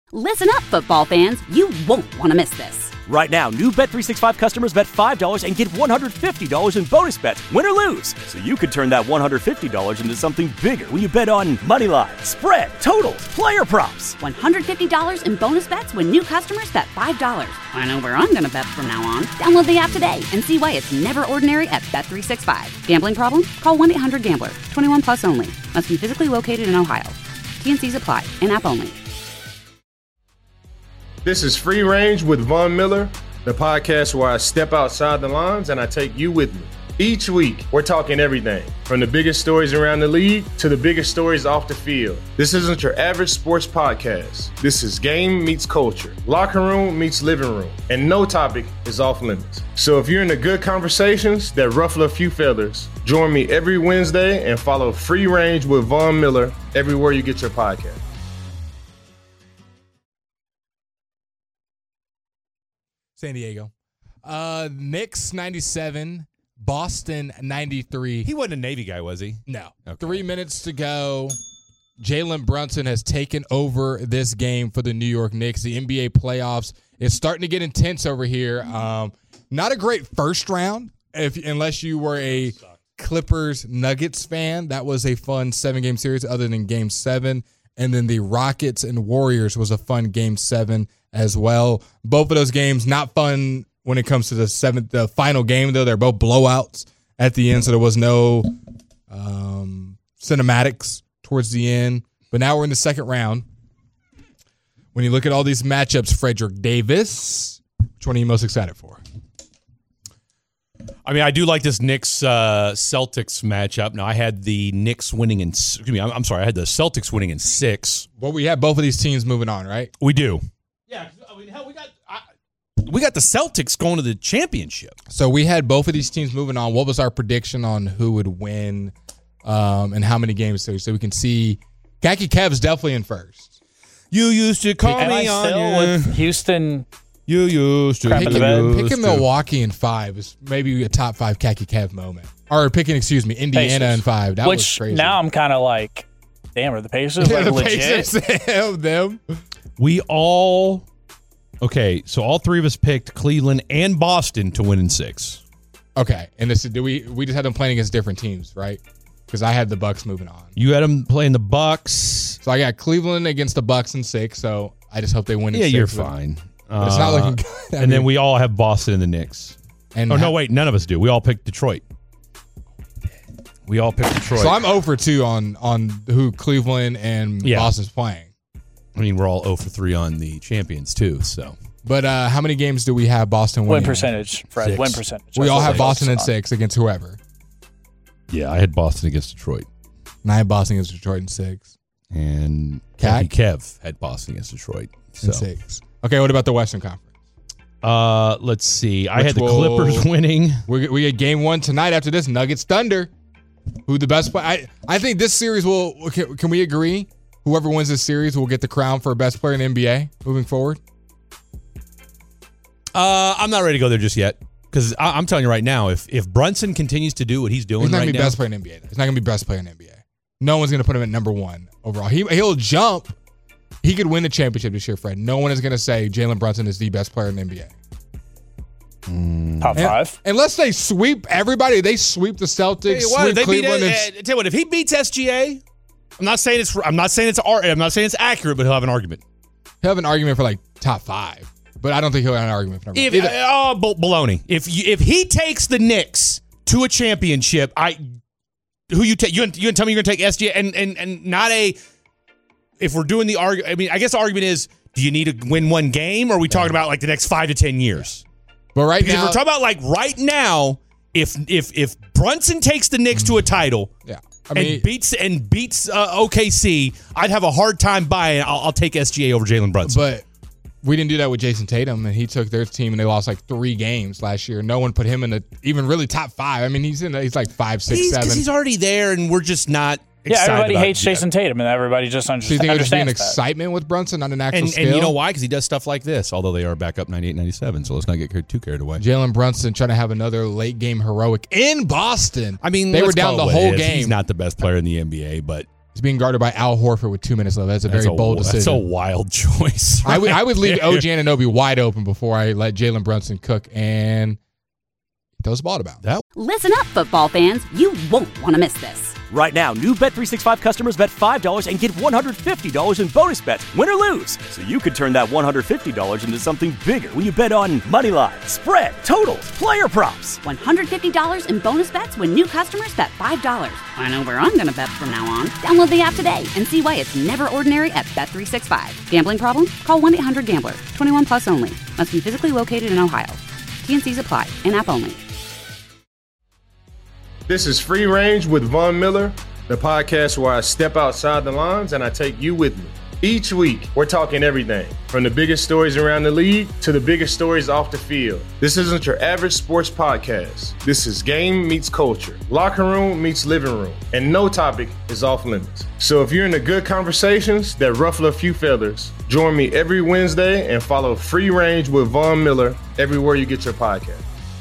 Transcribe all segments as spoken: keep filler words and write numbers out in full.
Listen up, football fans. You won't want to miss this. Right now, new Bet three sixty-five customers bet five dollars and get one hundred fifty dollars in bonus bets, win or lose. So you could turn that one hundred fifty dollars into something bigger when you bet on money line, spread, totals, player props. one hundred fifty dollars in bonus bets when new customers bet five dollars. I know where I'm going to bet from now on. Download the app today and see why it's never ordinary at Bet three sixty-five. Gambling problem? Call one eight hundred gambler. twenty-one plus only. Must be physically located in Ohio. T N Cs apply. In-app only. This is Free Range with Von Miller, the podcast where I step outside the lines and I take you with me. Each week, we're talking everything from the biggest stories around the league to the biggest stories off the field. This isn't your average sports podcast. This is game meets culture, locker room meets living room, and no topic is off limits. So if you're into good conversations that ruffle a few feathers, join me every Wednesday and follow Free Range with Von Miller everywhere you get your podcast. San Diego. Uh, Knicks ninety-seven, Boston ninety-three. He wasn't a Navy guy, was he? No. Okay. Three minutes to go. Jalen Brunson has taken over this game for the New York Knicks. The N B A playoffs is starting to get intense over here. Um, not a great first round, if unless you were a Clippers Nuggets fan. That was a fun seven-game series other than game seven. And then the Rockets and Warriors was a fun game seven as well. Both of those games not fun when it comes to the seventh, the final game, though. They're both blowouts at the end, so there was no um, cinematics towards the end. But now we're in the second round. When you look at all these matchups, Frederick Davis, which one are you most excited for? I mean, I do like this Knicks uh, Celtics matchup. Now, I had the Knicks winning in. Excuse me, I'm, I'm sorry. I had the Celtics winning in six. Well, we have both of these teams moving on, right? We do. Yeah, I mean, hell, we got I, we got the Celtics going to the championship. So we had both of these teams moving on. What was our prediction on who would win um, and how many games? So, so we can see. Khaki Kev's definitely in first. You used to call Am me I on still ya. with Houston? You used to. Crap in the Picking, bed. picking Milwaukee in five is maybe a top five Khaki Kev moment. Or picking, excuse me, Indiana Pacers. in five. That Which was crazy. now I'm kind of like, damn, are the Pacers Yeah, like the legit? Pacers, them. We all. Okay, so all three of us picked Cleveland and Boston to win in six. Okay, and this do we we just had them playing against different teams, right? Because I had the Bucks moving on. You had them playing the Bucks. So I got Cleveland against the Bucks in six. So I just hope they win in Yeah, six. you're but- fine. But it's not Uh, looking good. I and then mean, we all have Boston and the Knicks. and Oh, no, wait. None of us do. We all picked Detroit. We all picked Detroit. So I'm zero for two on on who Cleveland and Yeah. Boston's playing. I mean, we're all zero for three on the champions, too. So But uh, how many games do we have Boston winning? Win percentage, Fred. Six. Win percentage. We That's all what have we're Boston in focusing on. six against whoever. yeah, I had Boston against Detroit. And I have Boston against Detroit in six. And Cat? Khaki Kev had Boston against Detroit. So. In six. Okay, what about the Western Conference? Uh, let's see. I Which had the will- Clippers winning. We we get game one tonight after this. Nuggets Thunder. Who the best player? I, I think this series will. Can, can we agree? Whoever wins this series will get the crown for best player in the N B A moving forward. Uh, I'm not ready to go there just yet because I'm telling you right now, if if Brunson continues to do what he's doing He's not right gonna be now, best player in the N B A. Though. He's not gonna be best player in the N B A. No one's gonna put him at number one overall. He he'll jump. He could win the championship this year, Fred. No one is gonna say Jalen Brunson is the best player in the N B A. Top And- five. Unless they sweep everybody, they sweep the Celtics, Hey, what, sweep they beat, Cleveland. uh, and- uh, tell you what, if he beats S G A, I'm not saying it's I'm not saying it's ar- I'm not saying it's accurate, but he'll have an argument. he'll have an argument for like top five, but I don't think he'll have an argument for number If one. Either- uh, oh, bal- baloney. If you, if he takes the Knicks to a championship, I who you take you gonna- you gonna tell me you're gonna take S G A and and and not a. If we're doing the argument, I mean, I guess the argument is, do you need to win one game, or are we talking about like the next five to ten years? But right Because now, we're talking about like right now, if if if Brunson takes the Knicks to a title, yeah, I mean, and beats and beats uh, O K C, I'd have a hard time buying. I'll, I'll take S G A over Jalen Brunson. but we didn't do that with Jason Tatum, and he took their team and they lost like three games last year. No one put him in the even really top five. I mean, he's in. He's like five, six, he's, 'cause seven. he's already there, and we're just not. Yeah, excited everybody about hates it yet. Jason Tatum, and everybody just under- So you think it'll just be an understands that. excitement with Brunson, not an actual And, skill? and you know why? Because he does stuff like this. Although they are back up ninety-eight ninety-seven, so let's not get too carried away. Jalen Brunson trying to have another late game heroic in Boston. I mean, they were let's down call the it what whole it is. game. He's not the best player in the N B A, but He's being guarded by Al Horford with two minutes left. That's a very That's a, bold decision. That's a wild choice. I would I would leave there. O G Anunoby wide open before I let Jalen Brunson cook, and he throws the ball about. That Listen up, football fans. You won't want to miss this. Right now, new Bet three sixty-five customers bet five dollars and get one hundred fifty dollars in bonus bets, win or lose. So you could turn that one hundred fifty dollars into something bigger when you bet on money line, spread, totals, player props. one hundred fifty dollars in bonus bets when new customers bet five dollars. I know where I'm going to bet from now on. Download the app today and see why it's never ordinary at Bet three sixty-five. Gambling problem? Call one eight hundred gambler. twenty-one plus only. Must be physically located in Ohio. T and C's apply. In-app only. This is Free Range with Von Miller, the podcast where I step outside the lines and I take you with me. Each week, we're talking everything from the biggest stories around the league to the biggest stories off the field. This isn't your average sports podcast. This is game meets culture, locker room meets living room, and no topic is off limits. So if you're into good conversations that ruffle a few feathers, join me every Wednesday and follow Free Range with Von Miller everywhere you get your podcast.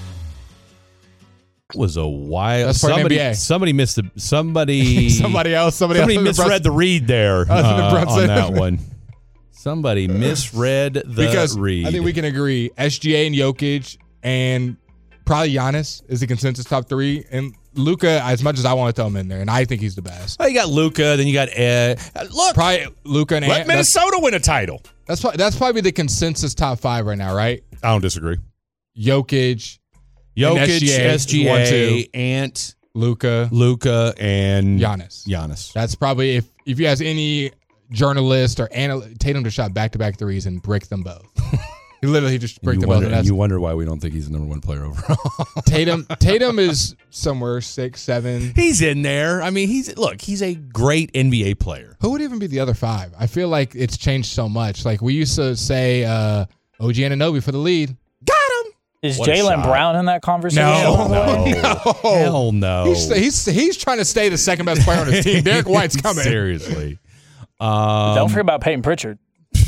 was a wild. That's part of somebody, N B A. somebody missed the somebody. somebody else. Somebody, somebody else misread the read there uh, Brunson. on that one. Somebody misread the because read. I think we can agree S G A and Jokic and probably Giannis is the consensus top three, and Luka, as much as I want to throw him in there, and I think he's the best. Oh, you got Luka, then you got Ed. Look, Probably Luka and let Ant. Minnesota that's, win a title. That's probably, that's probably the consensus top five right now, right? I don't disagree. Jokic, Jokic, S G A, S G one, A, two. Ant, Luka, Luka, and Giannis. Giannis. That's probably, if if you ask any journalist or anal- Tatum just shot back to back threes and bricked them both. He literally just bricked you them wonder, both. And and that's, you wonder why we don't think he's the number one player overall. Tatum Tatum is somewhere six, seven. He's in there. I mean, he's look. He's a great N B A player. Who would even be the other five? I feel like it's changed so much. Like we used to say uh, O G Anunoby for the lead. Got him. Is What a Jalen shot. Brown in that conversation? No. No. Hell no. He's, he's he's trying to stay the second best player on his team. Derek White's coming. Seriously. Um, Don't forget about Peyton Pritchard.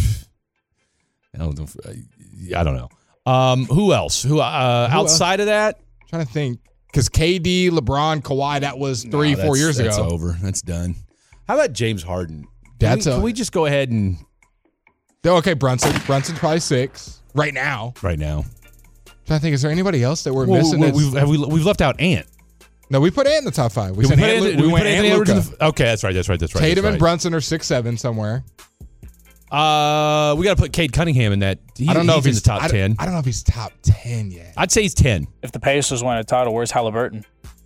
I don't, I don't know. Um, who else? Who uh, Who outside of that? Trying to think. Because K D, LeBron, Kawhi, that was three, No, four that's- years that's ago. over. That's done. How about James Harden? Can That's we, a- can we just go ahead and Okay, Brunson. Brunson's probably six right now. right now? Trying to think, is there anybody else that we're Well, missing? we, that's- we've, have we, we've left out Ant. no, we put Ant in the top five. We, Did said we put, Ant, Ant- we did we went put Ant Anthony Luka. Edwards in the, okay, that's right. That's right. That's right. Tatum that's and right. Brunson are six, seven somewhere. Uh, we got to put Cade Cunningham in that. He, I don't know he's if in he's the top I don't- ten. I don't know if he's top ten yet. I'd say he's ten. If the Pacers win a title, where's Halliburton?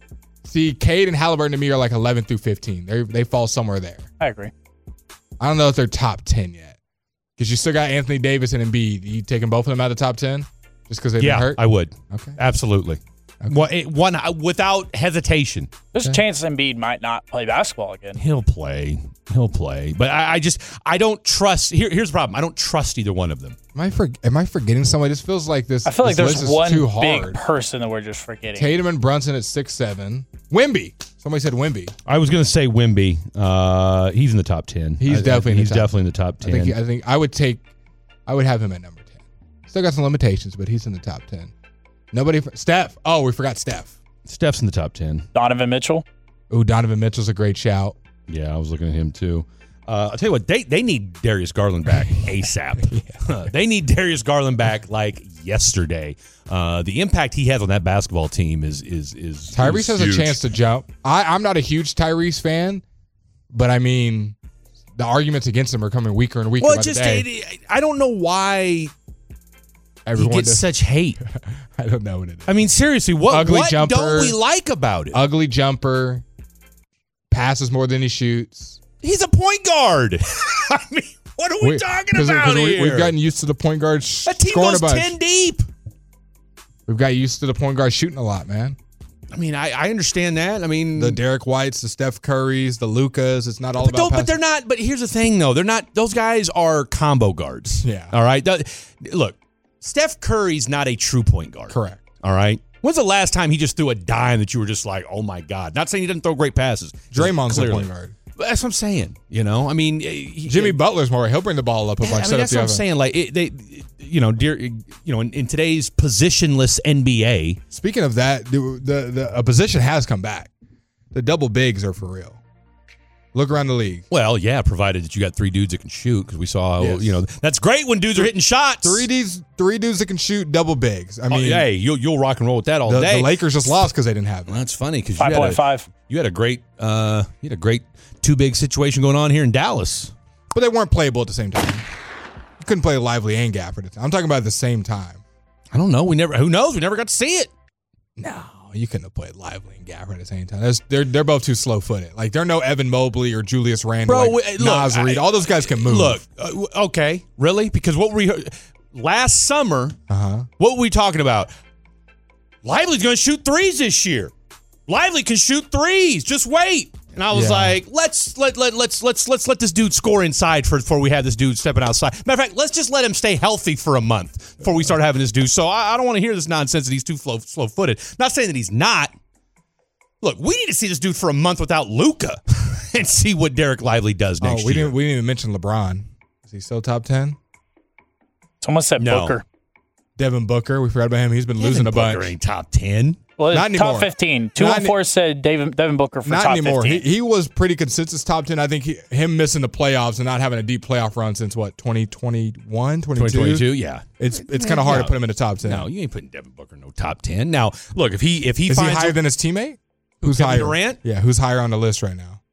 See, Cade and Halliburton to me are like eleven through fifteen. They they fall somewhere there. I agree. I don't know if they're top ten yet. Because you still got Anthony Davis and Embiid. You taking both of them out of the top ten? Just because they've Yeah, been hurt? I would. Okay. Absolutely. Okay. One, it- one without hesitation. There's Okay. a chance Embiid might not play basketball again. He'll play. He'll play. But I, I just I don't trust. Here, here's the problem. I don't trust either one of them. Am I, for, am I forgetting somebody? This feels like this. I feel like this there's list is one too big hard. person that we're just forgetting. Tatum and Brunson at six, seven. Wimby. Somebody said Wimby. I was going to say Wimby. Uh, he's in the top ten. He's I- definitely in the he's top- definitely in the top I ten. think I think I would take. I would have him at number ten. Still got some limitations, but he's in the top ten. Nobody. Steph. Oh, we forgot Steph. Steph's in the top ten. Donovan Mitchell. Ooh, Donovan Mitchell's a great shout. Yeah, I was looking at him too. Uh, I'll tell you what, they they need Darius Garland back ASAP. They need Darius Garland back like yesterday. Uh, the impact he has on that basketball team is is is Tyrese is has huge. a chance to jump. I, I'm not a huge Tyrese fan, but I mean, the arguments against him are coming weaker and weaker Well, by it just the day. it, I don't know why he Everyone gets does- such hate. I don't know what it is. I mean, seriously, what, Ugly what jumper. don't we like about it? Ugly jumper, passes more than he shoots. He's a point guard. I mean, what are we, talking 'cause- about 'cause we, here? We've gotten used to the point guard sh- that team scoring goes a bunch. ten deep. We've got used to the point guard shooting a lot, man. I mean, I, I understand that. I mean, The Derek Whites, the Steph Currys, the Lucas. It's not all But, about. don't- but pass- they're not. But here's the thing, though. They're not. Those guys are combo guards. Yeah. All right. Th- Look, Steph Curry's not a true point guard. correct. All right. When's the last time he just threw a dime that you were just like, oh my god? Not saying he doesn't throw great passes. Just Draymond's the clearly. point guard. But that's what I'm saying. You know. I mean, he, Jimmy Butler's more. He'll bring the ball up a bunch. I mean, set up that's the what I'm other. saying. Like it, they, you know, dear, you know, in, in today's positionless N B A, Speaking of that, the, the the a position has come back. The double bigs are for real. Look around the league. Well, yeah, provided that you got three dudes that can shoot, because we saw, Yes. you know, that's great when dudes are hitting shots. Three dudes, three dudes that can shoot double bigs. I Oh, mean, hey, you'll, you'll rock and roll with that all the, day. the Lakers just lost because they didn't have Well, it. that's funny because you Five had point a, five. you had a great uh, you had a great two big situation going on here in Dallas. But they weren't playable at the same time. You couldn't play Lively and Gafford at the time. I'm talking about at the same time. I don't know. We never. Who knows? We never got to see it. No, you couldn't have played Lively and Gafford at the same time. That's, they're they're both too slow footed. Like they're no Evan Mobley or Julius Randle, Bro, like we- look, Nas Reed. I- All those guys can move. Look, uh, okay, really? Because what we last summer, uh huh. what were we talking about? Lively's going to shoot threes this year. Lively can shoot threes. Just wait. And I was Yeah. like, let's let let let's let's let's let this dude score inside for, before we have this dude stepping outside. Matter of fact, let's just let him stay healthy for a month before we start having this dude. So I, I don't want to hear this nonsense that he's too slow slow footed. Not saying that he's not. Look, we need to see this dude for a month without Luka and see what Derek Lively does Oh, next we year. didn't we didn't even mention LeBron. Is he still top ten? Someone said No. Booker. Devin Booker, we forgot about him. He's been losing a Booker bunch. ain't top ten. Well, Not top anymore. fifteen. two one four said David, Devin Booker for Not top anymore. He, fifteen. he was pretty consensus top ten. I think he, him missing the playoffs and not having a deep playoff run since what, twenty twenty-one, twenty-two? twenty twenty-two, yeah. It's it's kind of hard No. to put him in the top ten. No, you ain't putting Devin Booker in no top ten. Now, look, if he if he Is he finds higher a- than his teammate? Who's Kevin higher? Durant? Yeah, who's higher on the list right now?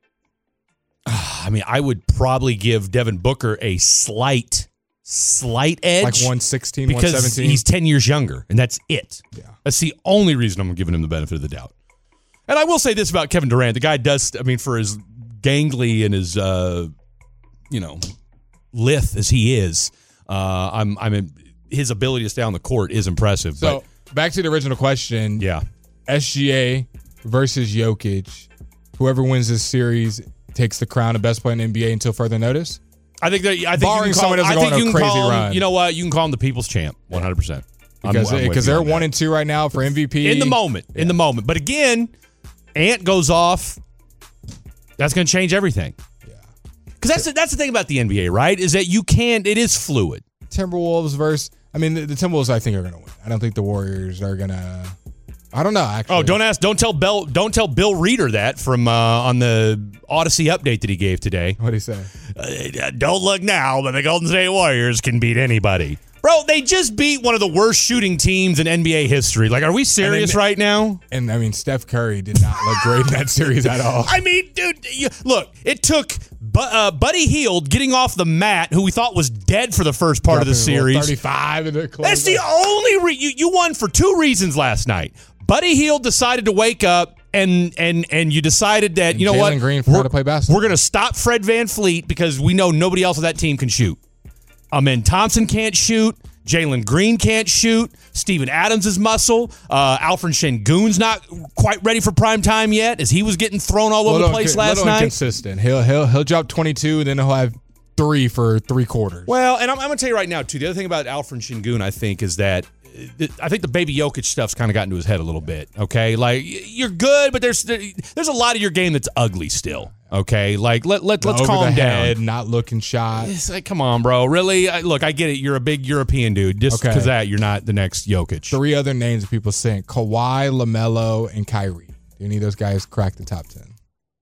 I mean, I would probably give Devin Booker a slight, slight edge. Like one sixteen, because one seventeen? he's ten years younger, and that's it. Yeah. That's the only reason I'm giving him the benefit of the doubt. And I will say this about Kevin Durant: the guy does. I mean, for as gangly and as uh, you know, lithe as he is, uh, I'm I'm in, his ability to stay on the court is impressive. So back to the original question. but yeah, S G A versus Jokic. Whoever wins this series takes the crown of best player in the N B A until further notice. I think that I think Barring you can call, someone doesn't I go think on a you can crazy call him, run. You know what? You can call him the people's champ, one hundred percent. Because because they're one and two right now for M V P. in the moment, in the moment. But again, Ant goes off. That's going to change everything. Yeah. Because that's the, that's the thing about the N B A, right? Is that you can't. It is fluid. Timberwolves versus. I mean, the, the Timberwolves. I think are going to win. I don't think the Warriors are going to. I don't know. Actually. Oh, don't ask. Don't tell Bill. Don't tell Bill Reeder that from uh, on the Odyssey update that he gave today. What did he say? Uh, don't look now, but the Golden State Warriors can beat anybody. Bro, they just beat one of the worst shooting teams in N B A history. Like, are we serious then- right now? And I mean, Steph Curry did not look great in that series at all. I mean, dude, you, look, it took Bu- uh, Buddy Hield getting off the mat, who we thought was dead for the first part of the series. thirty-five in the close. That's the only re- you, you won for two reasons last night. Buddy Hield decided to wake up, and and and you decided that you know Jalen what, Green forgot to play basketball. We're going to stop Fred VanVleet because we know nobody else on that team can shoot. Amen Thompson can't shoot. Jalen Green can't shoot. Steven Adams is muscle. Uh, Alfred Şengün's not quite ready for prime time yet, as he was getting thrown all over Little the place inco- last little night. inconsistent. He'll he'll he'll drop twenty-two, and then he'll have three for three quarters. Well, and I'm, I'm going to tell you right now, too, the other thing about Alfred Şengün, I think, is that uh, I think the baby Jokic stuff's kind of gotten to his head a little bit, okay? Like, y- you're good, but there's there's a lot of your game that's ugly still, okay? Like, let, let, let's Over calm the down. head, not looking shot. It's like, come on, bro. Really? I, look, I get it. You're a big European dude. Just Okay. because that, you're not the next Jokic. Three other names that people saying: Kawhi, LaMelo, and Kyrie. Do any of those guys crack the top ten?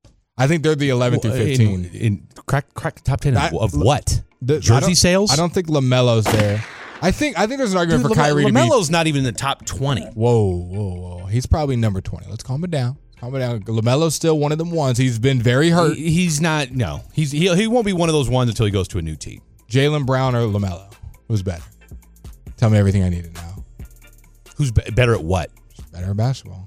I think they're the eleven through fifteen. In, in crack, crack top ten I- of what? The- I Jersey don't- sales? I don't think LaMelo's there. I think I think there's an argument Dude, for Kyrie to be. LaMelo's not even in the top twenty. Whoa, whoa, whoa! He's probably number twenty. Let's calm it down. Let's calm it down. LaMelo's still one of them ones. He's been very hurt. He, he's not. No, he's he, he won't be one of those ones until he goes to a new team. Jaylen Brown or LaMelo? Who's better? Tell me everything I need to know. Who's be- better at what? Better at basketball.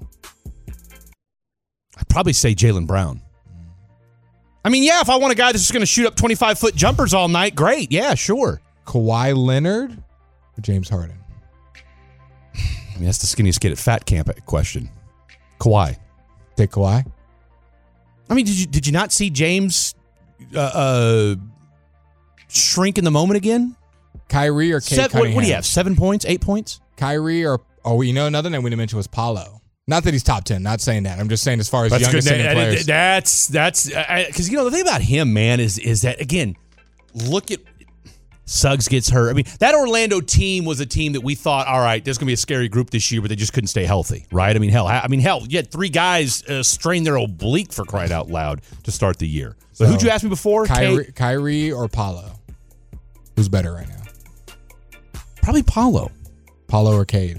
I'd probably say Jaylen Brown. I mean, yeah, if I want a guy that's just going to shoot up twenty-five foot jumpers all night, great. Yeah, sure. Kawhi Leonard or James Harden? I mean, that's the skinniest kid at fat camp question. Kawhi. Take Kawhi. I mean, did you did you not see James uh, uh, shrink in the moment again? Kyrie or Kate Seven, what, Cunningham? what do you have? Seven points? Eight points? Kyrie or oh, you know another name we didn't mention was Paolo. Not that he's top ten. Not saying that. I'm just saying as far as youngest That- hitting that- players. That's that's because you know the thing about him, man, is is that again, look at Suggs gets hurt. I mean, that Orlando team was a team that we thought, all right, there's going to be a scary group this year, but they just couldn't stay healthy, right? I mean, hell, I mean, hell, you had three guys uh, strain their oblique for crying out loud to start the year. So, so who'd you ask me before? Kyrie, Kyrie or Paolo? Who's better right now? Probably Paolo. Paolo or Cade?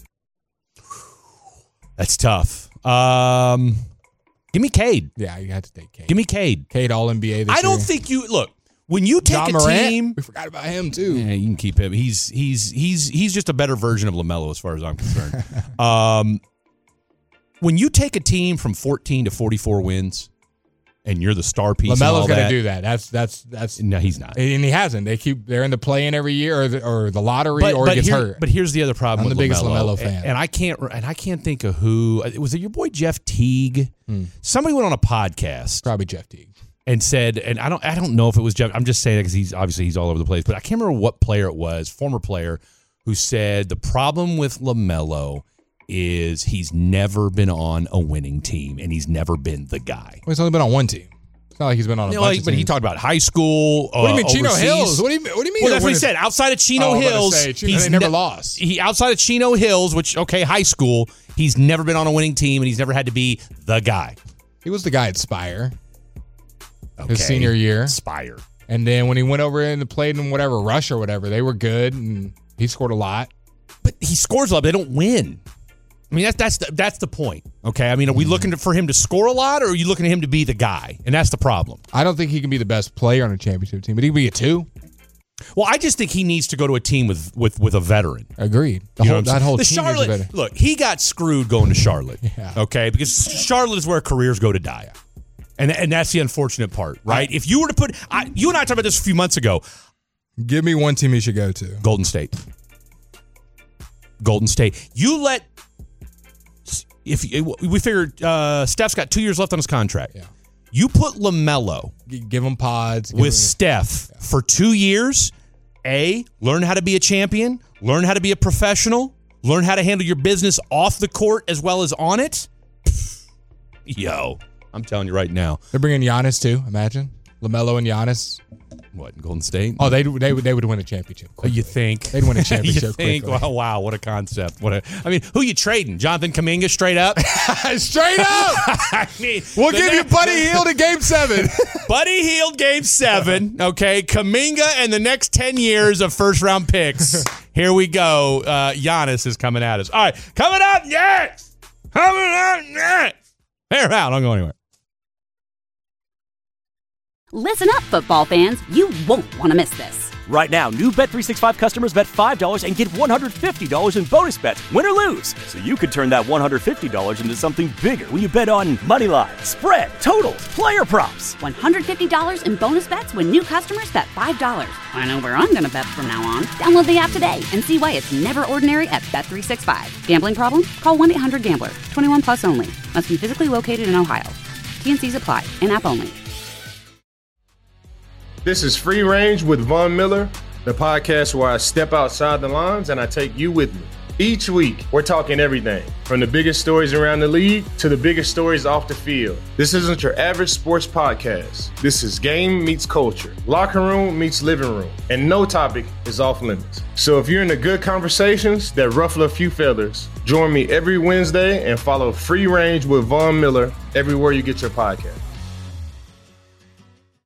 That's tough. Um, give me Cade. Yeah, you have to take Cade. Give me Cade. Cade All N B A this year. I don't think you look when you take John a Morant, team. we forgot about him too. Yeah, you can keep him. He's he's he's he's just a better version of LaMelo as far as I'm concerned. um, when you take a team from fourteen to forty-four wins, and you're the star piece, LaMelo's going to do that. That's that's that's. No, he's not, and he hasn't. They keep they're in the play-in every year, or the, or the lottery, but, or but he gets here, hurt. But here's the other problem. I'm with the biggest LaMelo, LaMelo fan, and, and I can't and I can't think of who was it. Your boy Jeff Teague. Hmm. Somebody went on a podcast, probably Jeff Teague, and said, and I don't I don't know if it was Jeff. I'm just saying that because he's obviously he's all over the place, but I can't remember what player it was, former player, who said the problem with LaMelo is he's never been on a winning team and he's never been the guy. Well, he's only been on one team. It's not like he's been on a you know, bunch like, of but teams. he talked about high school. What do you mean, uh, Chino overseas. Hills? What do you mean? What do you mean? Well, that's what he winning- said. Outside of Chino Oh, I was about to Hills, say, Chino- he's they never ne- lost. He outside of Chino Hills, which okay, high school, he's never been on a winning team and he's never had to be the guy. He was the guy at Spire Okay. his senior year, Spire, and then when he went over and played in whatever Rush or whatever, they were good, and he scored a lot. but he scores a lot. But they don't win. I mean, that's that's the, that's the point. Okay, I mean, are we looking to, for him to score a lot, or are you looking at him to be the guy? And that's the problem. I don't think he can be the best player on a championship team, but he can be a two. Well, I just think he needs to go to a team with with with a veteran. Agreed. The You know whole, what I'm that saying? whole the team needs a Charlotte. better- Look, he got screwed going to Charlotte. Yeah. Okay, because Charlotte is where careers go to die, and and that's the unfortunate part, right? If you were to put, I, you and I talked about this a few months ago. Give me one team he should go to. Golden State. Golden State. You let. If we figured uh, Steph's got two years left on his contract, Yeah. you put LaMelo G- Give him pods. give with him- Steph for two years. A, learn how to be a champion, learn how to be a professional, learn how to handle your business off the court as well as on it. Yo, I'm telling you right now. They're bringing Giannis too. Imagine LaMelo and Giannis. What, in Golden State? Oh, they they would they would win a championship. Oh, you think They'd win a championship you think? quickly. Wow, wow, what a concept! What a, I mean, who you trading? Jonathan Kuminga straight up? Straight up. I mean, We'll the give you next- Buddy Hield in Game Seven. Buddy Hield game seven. Okay, Kuminga and the next ten years of first round picks. Here we go. Uh, Giannis is coming at us. All right, coming up next. Coming up next. Fair out. Don't go anywhere. Listen up, football fans. You won't want to miss this. Right now, new Bet three sixty-five customers bet five dollars and get one hundred fifty dollars in bonus bets, win or lose. So you could turn that one hundred fifty dollars into something bigger when you bet on money line, spread, totals, player props. one hundred fifty dollars in bonus bets when new customers bet five dollars. I know where I'm going to bet from now on. Download the app today and see why it's never ordinary at Bet three sixty-five. Gambling problem? Call one eight hundred gambler. twenty-one plus only. Must be physically located in Ohio. T N Cs apply. In-app only. This is Free Range with Von Miller, the podcast where I step outside the lines and I take you with me. Each week, we're talking everything from the biggest stories around the league to the biggest stories off the field. This isn't your average sports podcast. This is game meets culture, locker room meets living room, and no topic is off limits. So if you're into good conversations that ruffle a few feathers, join me every Wednesday and follow Free Range with Von Miller everywhere you get your podcast.